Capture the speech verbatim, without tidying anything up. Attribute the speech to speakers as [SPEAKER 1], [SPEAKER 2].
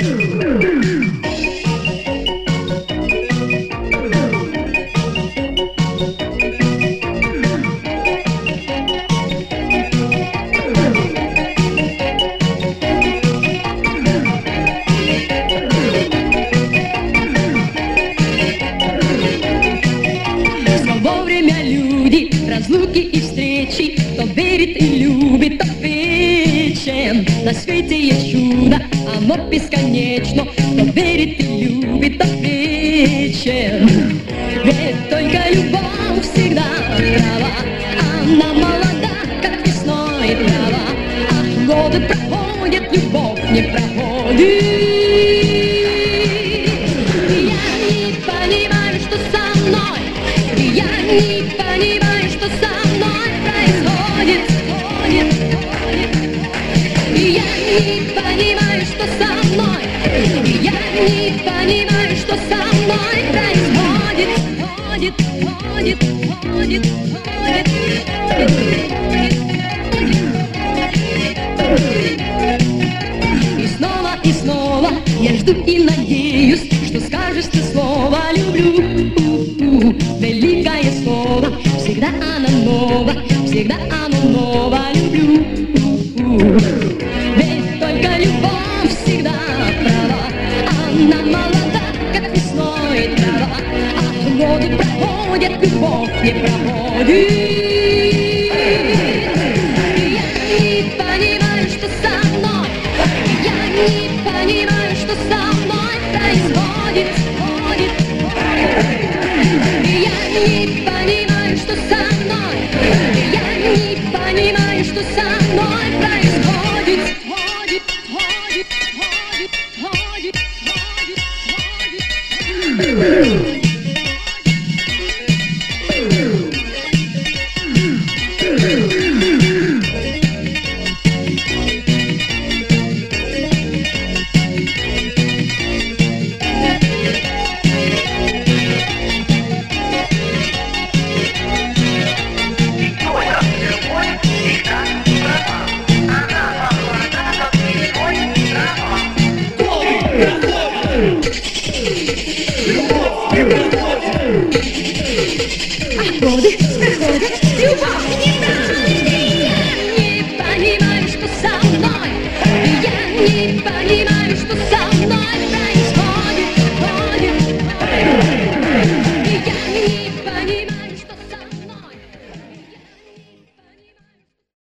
[SPEAKER 1] Разлуки и встречи, кто верит и любит, тот вечен. На свете есть чудо, оно бесконечно, кто верит и любит, тот вечен. Ведь только любовь всегда права, она молода, как весной трава. А годы проходят, любовь не проходит. Я не понимаю, что со мной, я не понимаю, что со мной происходит. Я не понимаю, что со мной, я не понимаю, что со мной происходит. Ходит, ходит, ходит, ходит, и снова, и снова я жду и надеюсь, что скажешь ты слово «люблю». Великое слово, всегда оно ново, всегда оно ново, люблю. Ведь только любовь всегда права, она молода, как весной трава. А годы проходят, любовь не проходит. Я не понимаю, что со мной, я не понимаю, что со мной происходит.